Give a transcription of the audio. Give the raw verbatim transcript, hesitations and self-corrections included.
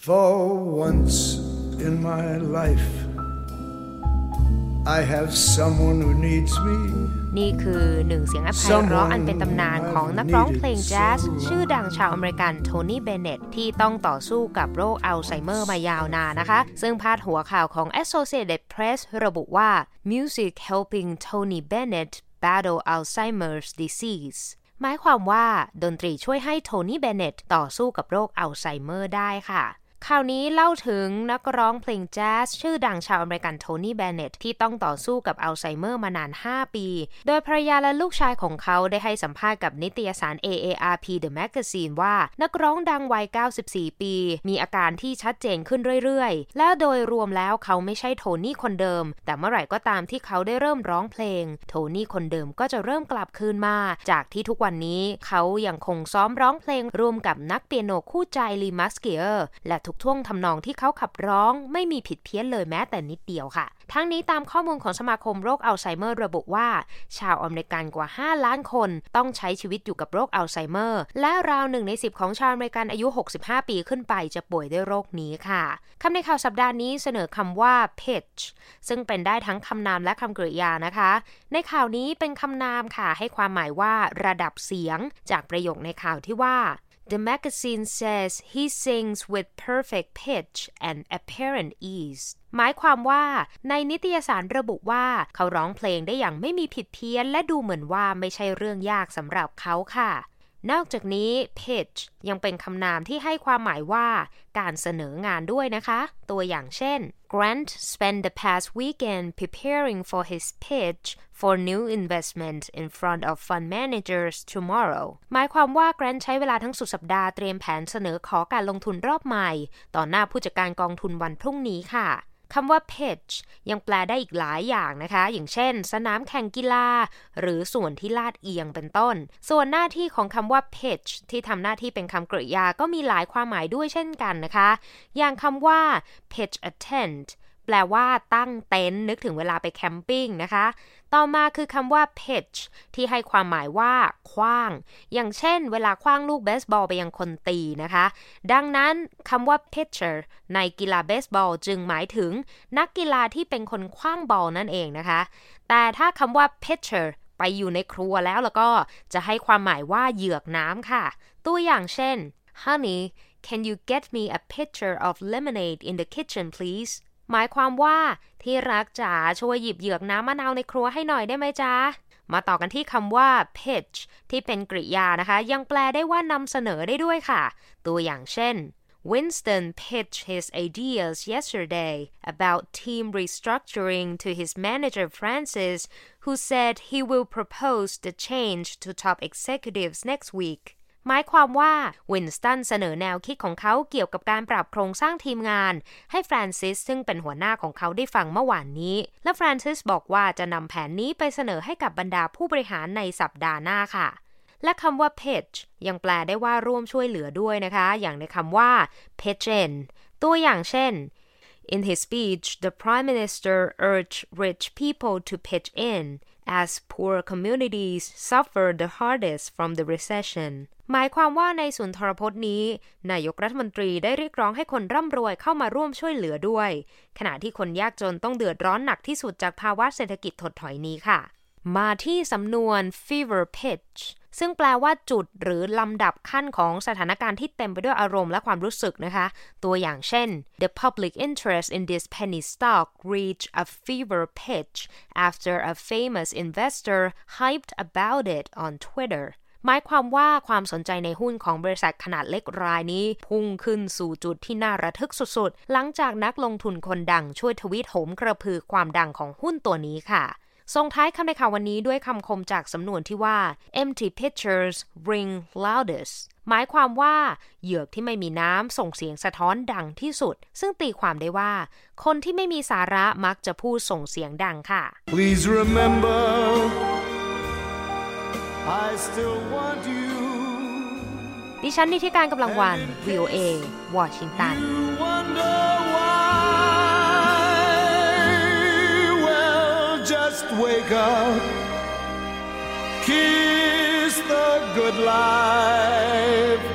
For once in my life I have someone who needs me นี่คือหนึ่งเสียงอัไพเราะอันเป็นตำนานของนักร้องเพลงแจ๊สชื่อดังชาวอเมริกันโทนี่เบเน็ตที่ต้องต่อสู้กับโรคอัลไซเมอร์มายาวนานนะคะซึ่งพาดหัวข่าวของ Associated Press ระบุว่า Music helping Tony Bennett battle Alzheimer's disease หมายความว่าดนตรีช่วยให้โทนี่เบเน็ตต่อสู้กับโรคอัลไซเมอร์ได้ค่ะข่าวนี้เล่าถึงนักร้องเพลงแจ๊สชื่อดังชาวอเมริกันโทนี่เบเน็ตที่ต้องต่อสู้กับอัลไซเมอร์มานานห้าปีโดยภรรยาและลูกชายของเขาได้ให้สัมภาษณ์กับนิตยสาร เอ เอ อาร์ พี The Magazine ว่านักร้องดังวัยเก้าสิบสี่ปีมีอาการที่ชัดเจนขึ้นเรื่อยๆและโดยรวมแล้วเขาไม่ใช่โทนี่คนเดิมแต่เมื่อไหร่ก็ตามที่เขาได้เริ่มร้องเพลงโทนี่คนเดิมก็จะเริ่มกลับคืนมาจากที่ทุกวันนี้เขายังคงซ้อมร้องเพลงรวมกับนักเปียโนคู่ใจลีมัสเกียร์และทุกท่วงทำนองที่เขาขับร้องไม่มีผิดเพี้ยนเลยแม้แต่นิดเดียวค่ะทั้งนี้ตามข้อมูลของสมาคมโรคอัลไซเมอร์ระบุว่าชาวอเมริกันกว่าห้าล้านคนต้องใช้ชีวิตอยู่กับโรคอัลไซเมอร์และราวหนึ่งในสิบของชาวอเมริกันอายุหกสิบห้าปีขึ้นไปจะป่วยด้วยโรคนี้ค่ะคำในข่าวสัปดาห์นี้เสนอคำว่า pitch ซึ่งเป็นได้ทั้งคำนามและคำกริยานะคะในข่าวนี้เป็นคำนามค่ะให้ความหมายว่าระดับเสียงจากประโยคในข่าวที่ว่าThe magazine says he sings with perfect pitch and apparent ease หมายความว่าในนิตยสารระบุว่าเขาร้องเพลงได้อย่างไม่มีผิดเพี้ยนและดูเหมือนว่าไม่ใช่เรื่องยากสำหรับเขาค่ะนอกจากนี้ pitch ยังเป็นคำนามที่ให้ความหมายว่าการเสนองานด้วยนะคะตัวอย่างเช่น Grant spent the past weekend preparing for his pitch for new investment in front of fund managers tomorrow หมายความว่า Grant ใช้เวลาทั้งสุดสัปดาห์เตรียมแผนเสนอขอการลงทุนรอบใหม่ต่อหน้าผู้จัดการกองทุนวันพรุ่งนี้ค่ะคำว่า pitch ยังแปลได้อีกหลายอย่างนะคะอย่างเช่นสนามแข่งกีฬาหรือส่วนที่ลาดเอียงเป็นต้นส่วนหน้าที่ของคำว่า pitch ที่ทำหน้าที่เป็นคำกริยาก็มีหลายความหมายด้วยเช่นกันนะคะอย่างคำว่า pitch a tent แปลว่าตั้งเต็นท์นึกถึงเวลาไปแคมปิ้งนะคะต่อมาคือคำว่า pitch ที่ให้ความหมายว่าขว้างอย่างเช่นเวลาขว้างลูกเบสบอลไปยังคนตีนะคะดังนั้นคำว่า pitcher ในกีฬาเบสบอลจึงหมายถึงนักกีฬาที่เป็นคนขว้างบอลนั่นเองนะคะแต่ถ้าคำว่า pitcher ไปอยู่ในครัวแล้วแล้วก็จะให้ความหมายว่าเหยือกน้ำค่ะตัวอย่างเช่น Honey can you get me a pitcher of lemonade in the kitchen pleaseหมายความว่าที่รักจ๋าช่วยหยิบเหยือกน้ำมะนาวในครัวให้หน่อยได้ไหมจ๊ะมาต่อกันที่คำว่า pitch ที่เป็นกริยานะคะยังแปลได้ว่านำเสนอได้ด้วยค่ะตัวอย่างเช่น Winston pitched his ideas yesterday about team restructuring to his manager Francis who said he will propose the change to top executives next weekหมายความว่าวินสตันเสนอแนวคิดของเขาเกี่ยวกับการปรับโครงสร้างทีมงานให้ฟรานซิสซึ่งเป็นหัวหน้าของเขาได้ฟังเมื่อวานนี้และฟรานซิสบอกว่าจะนำแผนนี้ไปเสนอให้กับบรรดาผู้บริหารในสัปดาห์หน้าค่ะและคำว่า pitch ยังแปลได้ว่าร่วมช่วยเหลือด้วยนะคะอย่างในคำว่า pitch in ตัวอย่างเช่น In his speech, the Prime Minister urged rich people to pitch in as poor communities suffer the hardest from the recession หมายความว่าในสุนทรพจน์นี้นายกรัฐมนตรีได้เรียกร้องให้คนร่ำรวยเข้ามาร่วมช่วยเหลือด้วยขณะที่คนยากจนต้องเดือดร้อนหนักที่สุดจากภาวะเศรษฐกิจถดถอยนี้ค่ะมาที่สำนวน fever pitch ซึ่งแปลว่าจุดหรือลำดับขั้นของสถานการณ์ที่เต็มไปด้วยอารมณ์และความรู้สึกนะคะตัวอย่างเช่น The public interest in this penny stock reached a fever pitch after a famous investor hyped about it on Twitter หมายความว่าความสนใจในหุ้นของบริษัทขนาดเล็กรายนี้พุ่งขึ้นสู่จุดที่น่าระทึกสุดๆหลังจากนักลงทุนคนดังช่วยทวีตโหมกระพือความดังของหุ้นตัวนี้ค่ะส่งท้ายคำในข่าววันนี้ด้วยคำคมจากสำนวนที่ว่า empty pitchers ring loudest หมายความว่าเหยือกที่ไม่มีน้ำส่งเสียงสะท้อนดังที่สุดซึ่งตีความได้ว่าคนที่ไม่มีสาระมักจะพูดส่งเสียงดังค่ะ Please remember I still want you ดิฉันนิติการกำลังวัน วี โอ เอ วอชิงตัน Wake up, kiss the good life